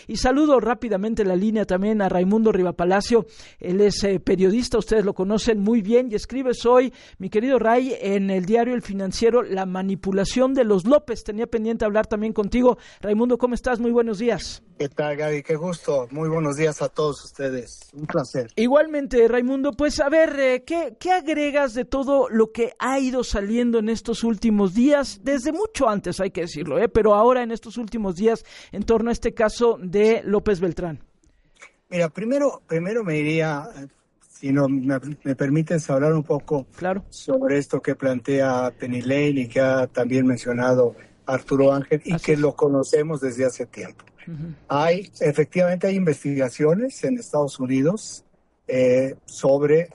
Y saludo rápidamente en la línea también a Raimundo Rivapalacio. Él es periodista, ustedes lo conocen muy bien y escribes hoy, mi querido Ray, en el diario El Financiero, la manipulación de los López. Tenía pendiente hablar también contigo. Raimundo, ¿cómo estás? Muy buenos días. ¿Qué tal, Gaby? Qué gusto. Muy buenos días a todos ustedes. Un placer. Igualmente, Raimundo, pues a ver, ¿qué agregas de todo lo que ha ido saliendo en estos últimos días? Desde mucho antes, hay que decirlo, pero ahora en estos últimos días en torno a este caso de López Beltrán. Mira, primero me iría, si no me permites hablar un poco sobre esto que plantea Penny Lane y que ha también mencionado Arturo Ángel y que lo conocemos desde hace tiempo. Efectivamente hay investigaciones en Estados Unidos sobre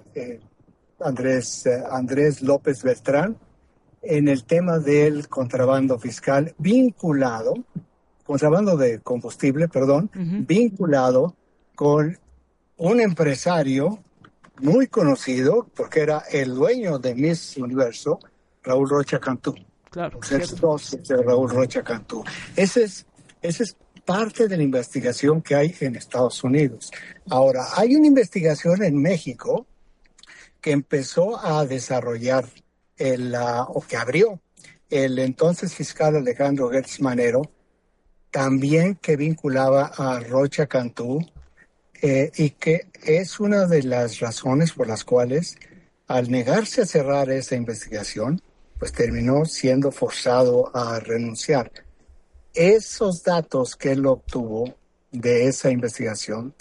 Andrés López Beltrán en el tema del contrabando fiscal contrabando de combustible, vinculado con un empresario muy conocido, porque era el dueño de Miss Universo, Raúl Rocha Cantú. Claro. De Raúl Rocha Cantú. Ese es parte de la investigación que hay en Estados Unidos. Ahora, hay una investigación en México que empezó a desarrollar o que abrió el entonces fiscal Alejandro Gertz Manero, también que vinculaba a Rocha Cantú, y que es una de las razones por las cuales, al negarse a cerrar esa investigación, pues terminó siendo forzado a renunciar. Esos datos que él obtuvo de esa investigación,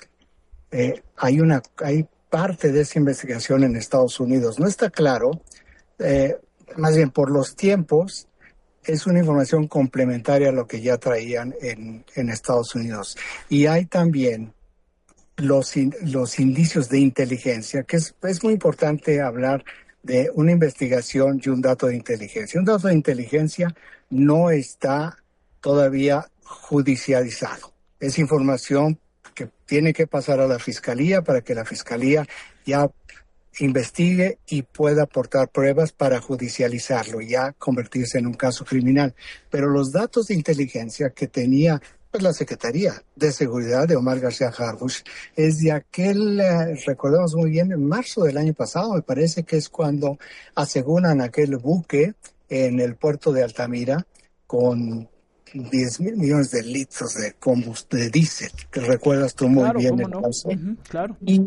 hay parte de esa investigación en Estados Unidos. No está claro, más bien por los tiempos, es una información complementaria a lo que ya traían en Estados Unidos. Y hay también los indicios de inteligencia, que es muy importante hablar de una investigación y un dato de inteligencia. Un dato de inteligencia no está todavía judicializado. Es información que tiene que pasar a la Fiscalía para que la Fiscalía ya investigue y pueda aportar pruebas para judicializarlo y ya convertirse en un caso criminal. Pero los datos de inteligencia que tenía la Secretaría de Seguridad de Omar García Harfuch es de recordamos muy bien, en marzo del año pasado, me parece que es cuando aseguran aquel buque en el puerto de Altamira con 10,000 millones de litros de combustible, de diésel, que recuerdas tú muy bien el caso. Claro. Y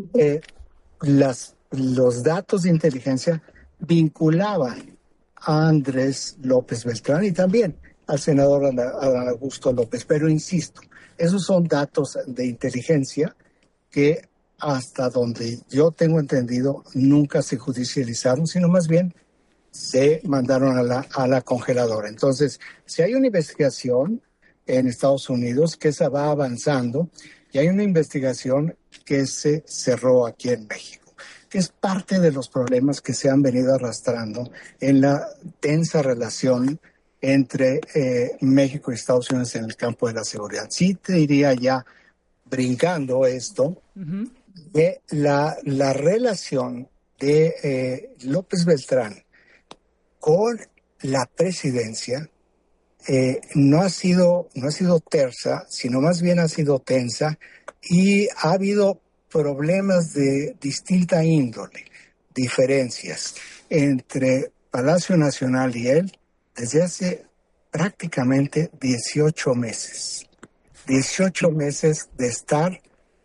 los datos de inteligencia vinculaban a Andrés López Beltrán y también al senador Adán Augusto López. Pero insisto, esos son datos de inteligencia que hasta donde yo tengo entendido nunca se judicializaron, sino más bien se mandaron a la congeladora. Entonces, si hay una investigación en Estados Unidos que esa va avanzando y hay una investigación que se cerró aquí en México, que es parte de los problemas que se han venido arrastrando en la tensa relación entre México y Estados Unidos en el campo de la seguridad. Sí te diría ya, brincando esto, de la relación de López Beltrán con la presidencia no ha sido tersa, sino más bien ha sido tensa, y ha habido problemas de distinta índole, diferencias entre Palacio Nacional y él desde hace prácticamente 18 meses. 18 meses de estar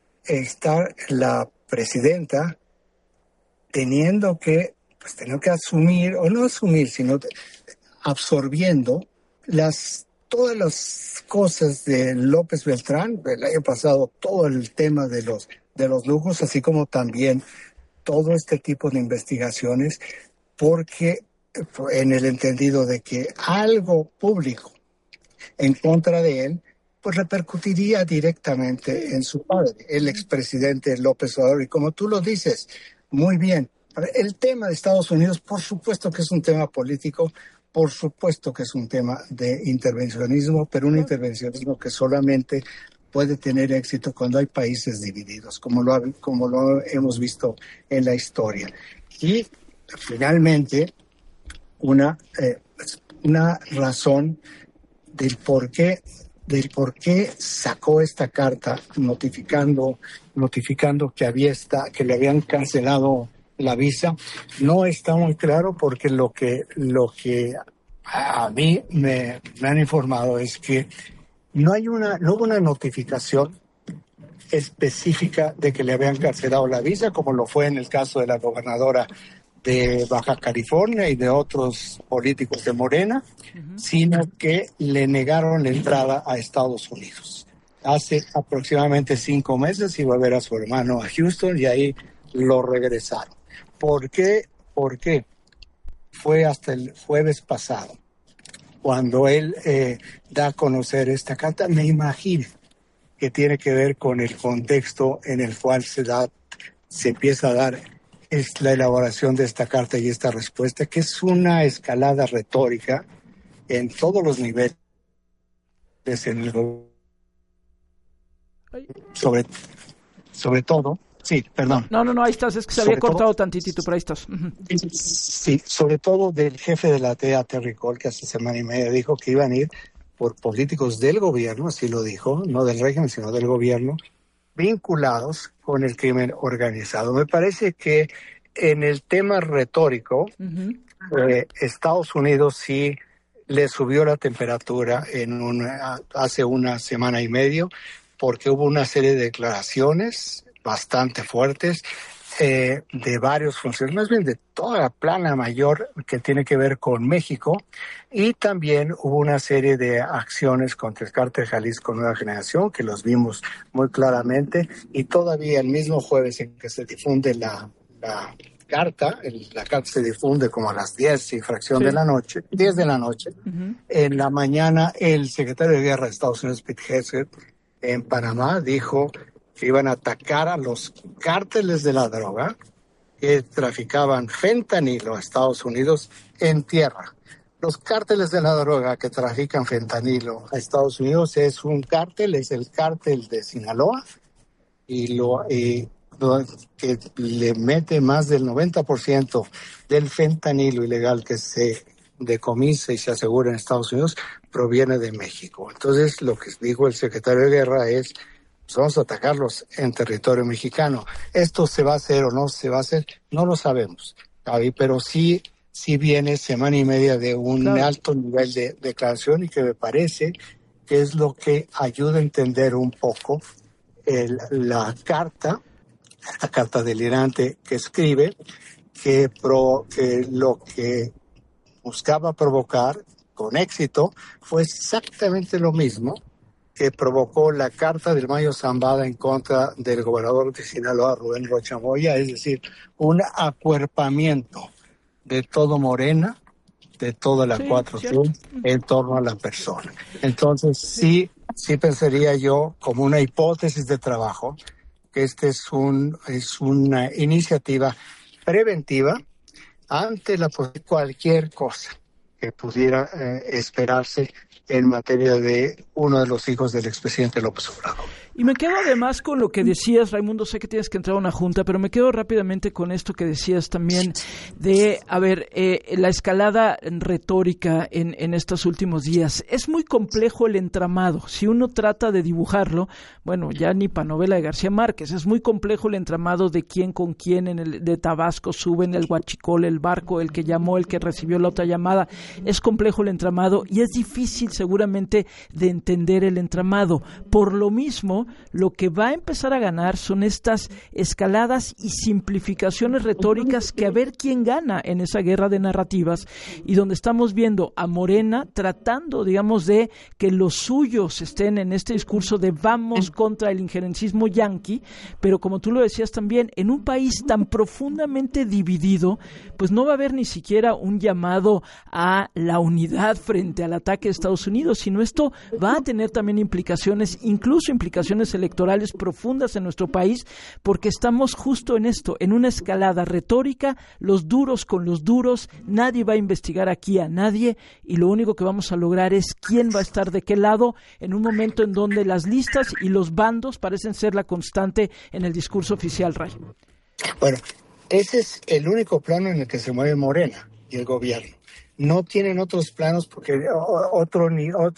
la presidenta teniendo que asumir, o no asumir, sino absorbiendo todas las cosas de López Beltrán. El año pasado todo el tema de los lujos, así como también todo este tipo de investigaciones, porque en el entendido de que algo público en contra de él, pues repercutiría directamente en su padre, el expresidente López Obrador. Y como tú lo dices muy bien, el tema de Estados Unidos, por supuesto que es un tema político, por supuesto que es un tema de intervencionismo, pero un intervencionismo que solamente puede tener éxito cuando hay países divididos, como lo hemos visto en la historia. Y finalmente, una razón del por qué del por qué sacó esta carta notificando que le habían cancelado la visa, no está muy claro, porque lo que a mí me han informado es que no hubo una notificación específica de que le habían cancelado la visa, como lo fue en el caso de la gobernadora de Baja California y de otros políticos de Morena, sino que le negaron la entrada a Estados Unidos. Hace aproximadamente 5 meses iba a ver a su hermano a Houston y ahí lo regresaron. ¿Por qué? Porque fue hasta el jueves pasado cuando él da a conocer esta carta. Me imagino que tiene que ver con el contexto en el cual se empieza a dar es la elaboración de esta carta y esta respuesta, que es una escalada retórica en todos los niveles en el gobierno. Sobre todo, sí, perdón. No, ahí estás, es que se había cortado tantitito, pero ahí estás. Sí, sobre todo del jefe de la DEA, Terry Cole, que hace semana y media dijo que iban a ir por políticos del gobierno, así lo dijo, no del régimen, sino del gobierno, vinculados con el crimen organizado. Me parece que en el tema retórico, Estados Unidos sí le subió la temperatura hace una semana y media, porque hubo una serie de declaraciones bastante fuertes de varios funcionarios, más bien de toda la plana mayor que tiene que ver con México, y también hubo una serie de acciones contra el Cártel Jalisco Nueva Generación, que los vimos muy claramente, y todavía el mismo jueves en que se difunde la carta se difunde como a las 10 y fracción de la noche, 10 de la noche. En la mañana, el secretario de Guerra de Estados Unidos, Pete Hegseth, en Panamá, dijo que iban a atacar a los cárteles de la droga que traficaban fentanilo a Estados Unidos en tierra. Los cárteles de la droga que trafican fentanilo a Estados Unidos es el cártel de Sinaloa, que le mete más del 90% del fentanilo ilegal que se decomisa y se asegura en Estados Unidos proviene de México. Entonces, lo que dijo el secretario de Guerra es: pues vamos a atacarlos en territorio mexicano. ¿Esto se va a hacer o no se va a hacer? No lo sabemos, Javi, pero sí viene semana y media de un alto nivel de declaración, y que me parece que es lo que ayuda a entender un poco la carta delirante que escribe, que lo que buscaba provocar con éxito fue exactamente lo mismo que provocó la carta del Mayo Zambada en contra del gobernador de Sinaloa, Rubén Rocha Moya, es decir, un acuerpamiento de todo Morena, de toda la 4T, en torno a la persona. Entonces, sí pensaría yo, como una hipótesis de trabajo, que esta es una iniciativa preventiva ante cualquier cosa que pudiera esperarse en materia de uno de los hijos del expresidente López Obrador. Y me quedo además con lo que decías, Raimundo, sé que tienes que entrar a una junta, pero me quedo rápidamente con esto que decías también de, la escalada retórica en estos últimos días. Es muy complejo el entramado. Si uno trata de dibujarlo, bueno, ya ni para novela de García Márquez, es muy complejo el entramado de quién con quién de Tabasco suben el huachicol, el barco, el que llamó, el que recibió la otra llamada. Es complejo el entramado y es difícil seguramente de entender el entramado. Por lo mismo, lo que va a empezar a ganar son estas escaladas y simplificaciones retóricas, que a ver quién gana en esa guerra de narrativas, y donde estamos viendo a Morena tratando, digamos, de que los suyos estén en este discurso de vamos contra el injerencismo yanqui, pero como tú lo decías también, en un país tan profundamente dividido, pues no va a haber ni siquiera un llamado a la unidad frente al ataque de Estados Unidos, sino esto va a tener también implicaciones, incluso implicaciones electorales profundas en nuestro país, porque estamos justo en esto, en una escalada retórica, los duros con los duros, nadie va a investigar aquí a nadie, y lo único que vamos a lograr es quién va a estar de qué lado, en un momento en donde las listas y los bandos parecen ser la constante en el discurso oficial, Ray. Bueno, ese es el único plano en el que se mueve Morena y el gobierno. No tienen otros planos, porque otros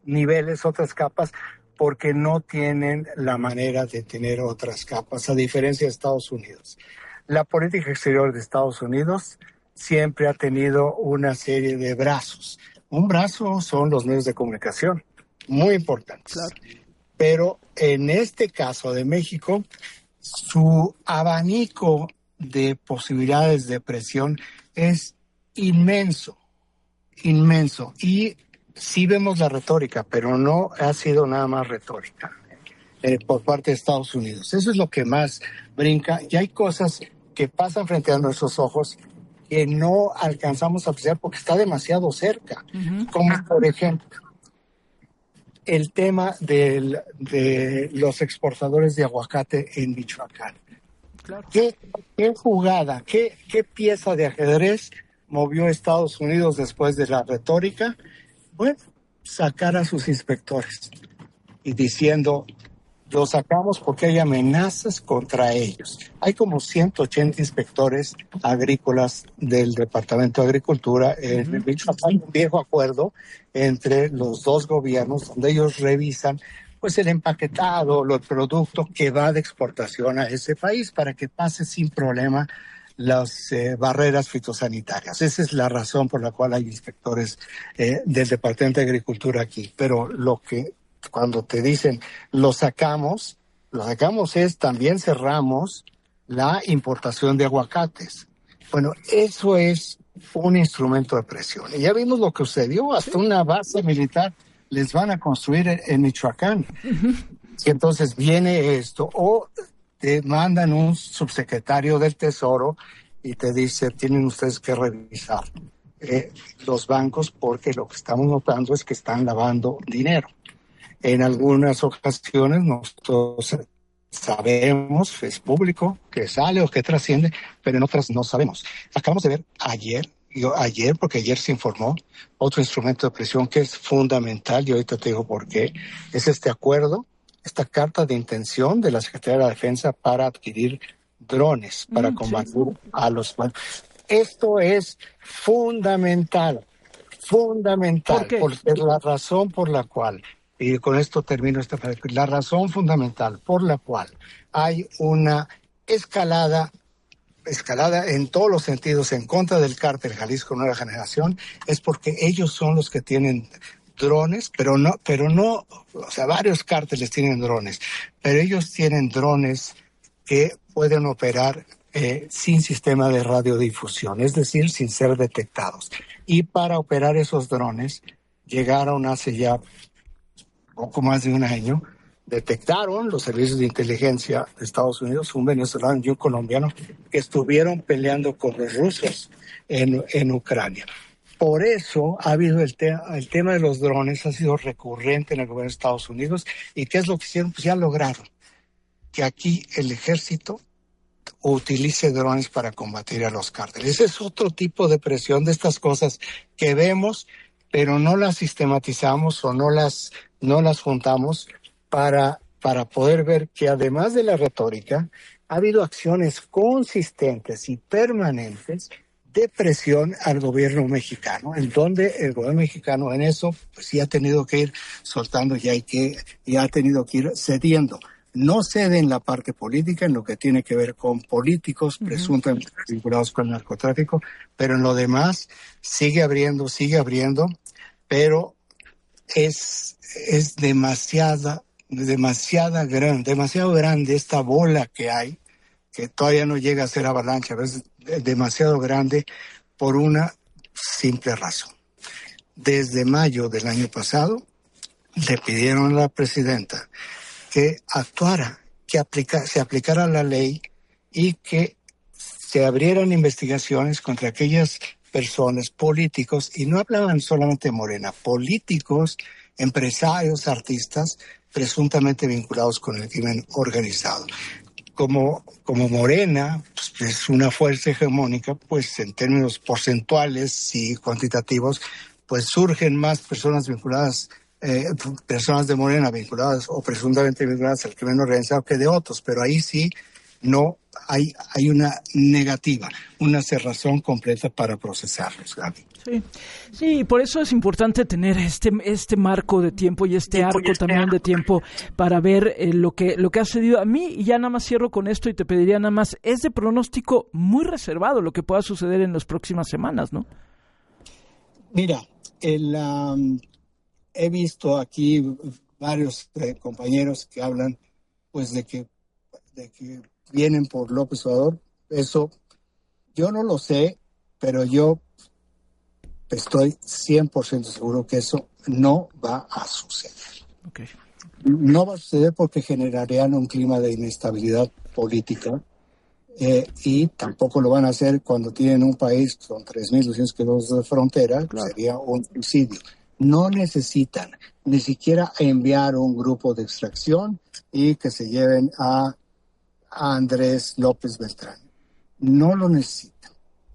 niveles, otras capas, porque no tienen la manera de tener otras capas, a diferencia de Estados Unidos. La política exterior de Estados Unidos siempre ha tenido una serie de brazos. Un brazo son los medios de comunicación, muy importantes. Claro. Pero en este caso de México, su abanico de posibilidades de presión es inmenso, inmenso. Y sí vemos la retórica, pero no ha sido nada más retórica por parte de Estados Unidos. Eso es lo que más brinca. Y hay cosas que pasan frente a nuestros ojos que no alcanzamos a apreciar porque está demasiado cerca. Uh-huh. Como por ejemplo, el tema de los exportadores de aguacate en Michoacán. Claro. ¿Qué jugada, qué pieza de ajedrez movió Estados Unidos después de la retórica? Bueno, sacar a sus inspectores y diciendo, los sacamos porque hay amenazas contra ellos. Hay como 180 inspectores agrícolas del Departamento de Agricultura en Michoacán, un viejo acuerdo entre los dos gobiernos donde ellos revisan pues el empaquetado, el producto que va de exportación a ese país para que pase sin problema las barreras fitosanitarias. Esa es la razón por la cual hay inspectores del Departamento de Agricultura aquí. Pero lo que cuando te dicen lo sacamos es también cerramos la importación de aguacates. Bueno, eso es un instrumento de presión. Y ya vimos lo que sucedió, hasta una base militar les van a construir en Michoacán. Y entonces viene esto, o te mandan un subsecretario del Tesoro y te dice, tienen ustedes que revisar los bancos porque lo que estamos notando es que están lavando dinero. En algunas ocasiones nosotros sabemos, es público, que sale o que trasciende, pero en otras no sabemos. Acabamos de ver ayer, porque ayer se informó, otro instrumento de presión que es fundamental, y ahorita te digo por qué, es este acuerdo, esta carta de intención de la Secretaría de la Defensa para adquirir drones, para combatir a los... Esto es fundamental, porque la razón por la cual... Y con esto termino la razón fundamental por la cual hay una escalada en todos los sentidos en contra del cártel Jalisco Nueva Generación es porque ellos son los que tienen drones, pero no, o sea, varios cárteles tienen drones, pero ellos tienen drones que pueden operar sin sistema de radiodifusión, es decir, sin ser detectados. Y para operar esos drones llegaron hace ya poco más de un año, detectaron los servicios de inteligencia de Estados Unidos, un venezolano y un colombiano, que estuvieron peleando con los rusos en Ucrania. Por eso ha habido el tema de los drones, ha sido recurrente en el gobierno de Estados Unidos. ¿Y qué es lo que hicieron? Pues ya lograron que aquí el ejército utilice drones para combatir a los cárteles. Ese es otro tipo de presión de estas cosas que vemos, pero no las sistematizamos o no las juntamos para poder ver que además de la retórica, ha habido acciones consistentes y permanentes de presión al gobierno mexicano, en donde el gobierno mexicano en eso pues sí ha tenido que ir soltando y ha tenido que ir cediendo. No cede en la parte política, en lo que tiene que ver con políticos presuntamente vinculados con el narcotráfico, pero en lo demás sigue abriendo, pero es demasiado grande esta bola que hay, que todavía no llega a ser avalancha, a veces es demasiado grande por una simple razón. Desde mayo del año pasado le pidieron a la presidenta que actuara, que se aplicara la ley y que se abrieran investigaciones contra aquellas personas, políticos, y no hablaban solamente de Morena, políticos, empresarios, artistas, presuntamente vinculados con el crimen organizado. Como Morena pues, es una fuerza hegemónica, pues en términos porcentuales y cuantitativos, pues surgen más personas vinculadas, personas de Morena vinculadas o presuntamente vinculadas al crimen organizado que de otros, pero ahí sí No hay una negativa, una cerrazón completa para procesarlos, Gaby. Sí, por eso es importante tener este marco de tiempo y este arco también de tiempo para ver lo que ha sucedido. A mí, y ya nada más cierro con esto y te pediría nada más, es de pronóstico muy reservado lo que pueda suceder en las próximas semanas, ¿no? Mira, he visto aquí varios compañeros que hablan pues de que vienen por López Obrador. Eso yo no lo sé, pero yo estoy 100% seguro que eso no va a suceder. Okay. No va a suceder porque generarían un clima de inestabilidad política y tampoco lo van a hacer cuando tienen un país con 3.200 kilómetros de frontera. Claro. Sería un suicidio. No necesitan ni siquiera enviar un grupo de extracción y que se lleven a Andrés López Beltrán. No lo necesitan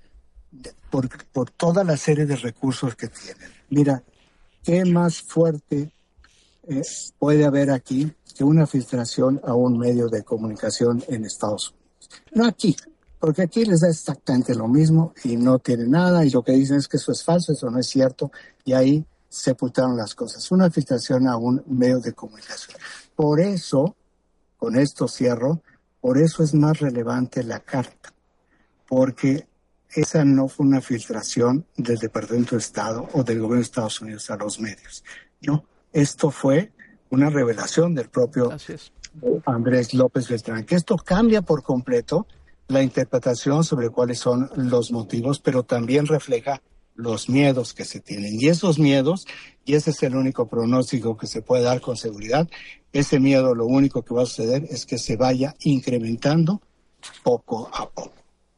por toda la serie de recursos que tienen. Mira, ¿qué más fuerte puede haber aquí que una filtración a un medio de comunicación en Estados Unidos? No aquí, porque aquí les da exactamente lo mismo y no tienen nada, y lo que dicen es que eso es falso, eso no es cierto, y ahí sepultaron las cosas. Una filtración a un medio de comunicación. Por eso, con esto cierro, por eso es más relevante la carta, porque esa no fue una filtración del Departamento de Estado o del gobierno de Estados Unidos a los medios. No, esto fue una revelación del propio Andrés López Beltrán, que esto cambia por completo la interpretación sobre cuáles son los motivos, pero también refleja los miedos que se tienen. Y esos miedos, y ese es el único pronóstico que se puede dar con seguridad, ese miedo lo único que va a suceder es que se vaya incrementando poco a poco.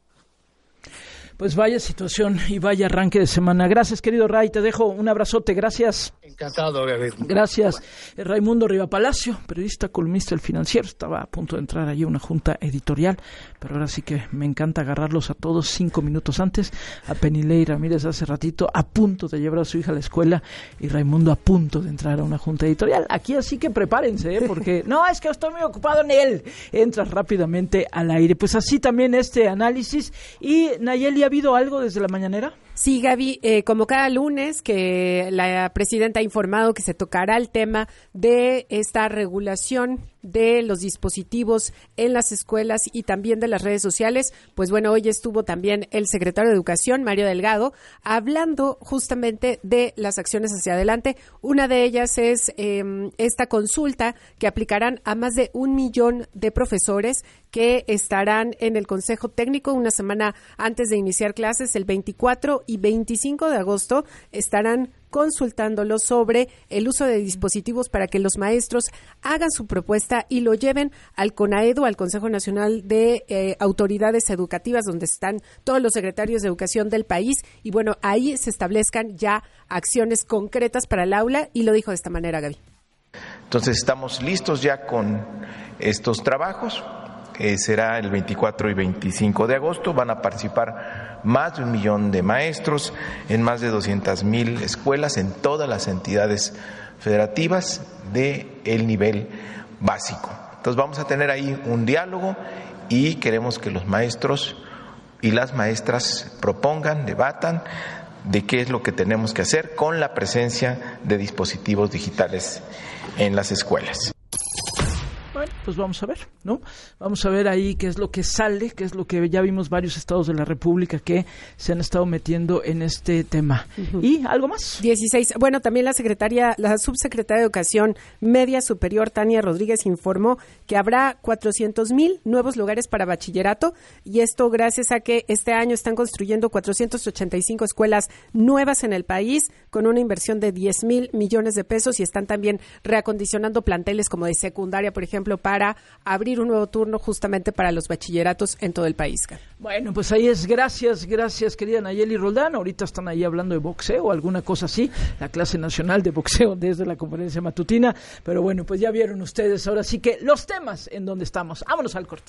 Pues vaya situación y vaya arranque de semana. Gracias, querido Ray, te dejo un abrazote, gracias. Encantado, Gabriel. Gracias. Raimundo Riva Palacio, periodista, columnista del Financiero, estaba a punto de entrar allí a una junta editorial, pero ahora sí que me encanta agarrarlos a todos 5 minutos antes. A Penilei Ramírez hace ratito a punto de llevar a su hija a la escuela y Raimundo a punto de entrar a una junta editorial. Aquí así que prepárense, porque no, es que estoy muy ocupado en él. Entras rápidamente al aire. Pues así también este análisis. Y Nayeli, ¿ha habido algo desde la mañanera? Sí, Gaby, como cada lunes que la presidenta ha informado que se tocará el tema de esta regulación de los dispositivos en las escuelas y también de las redes sociales, pues bueno, hoy estuvo también el secretario de Educación, Mario Delgado, hablando justamente de las acciones hacia adelante. Una de ellas es esta consulta que aplicarán a más de 1 millón de profesores que estarán en el Consejo Técnico una semana antes de iniciar clases, el 24 y 25 de agosto, estarán consultándolo sobre el uso de dispositivos para que los maestros hagan su propuesta y lo lleven al CONAEDU, al Consejo Nacional de Autoridades Educativas, donde están todos los secretarios de educación del país, y bueno, ahí se establezcan ya acciones concretas para el aula, y lo dijo de esta manera, Gaby. Entonces estamos listos ya con estos trabajos. Será el 24 y 25 de agosto, van a participar más de 1 millón de maestros en más de 200,000 escuelas en todas las entidades federativas del nivel básico. Entonces vamos a tener ahí un diálogo y queremos que los maestros y las maestras propongan, debatan de qué es lo que tenemos que hacer con la presencia de dispositivos digitales en las escuelas. Bueno, pues vamos a ver, ¿no? Vamos a ver ahí qué es lo que sale, qué es lo que ya vimos varios estados de la República que se han estado metiendo en este tema. Uh-huh. ¿Y algo más? 16. Bueno, también la subsecretaria de Educación Media Superior, Tania Rodríguez, informó que habrá 400,000 nuevos lugares para bachillerato, y esto gracias a que este año están construyendo 485 escuelas nuevas en el país con una inversión de 10,000 millones de pesos, y están también reacondicionando planteles como de secundaria, por ejemplo, para abrir un nuevo turno justamente para los bachilleratos en todo el país. Bueno, pues ahí es. Gracias, querida Nayeli Roldán. Ahorita están ahí hablando de boxeo o alguna cosa así, la clase nacional de boxeo desde la conferencia matutina. Pero bueno, pues ya vieron ustedes ahora sí que los temas en donde estamos. Vámonos al corte.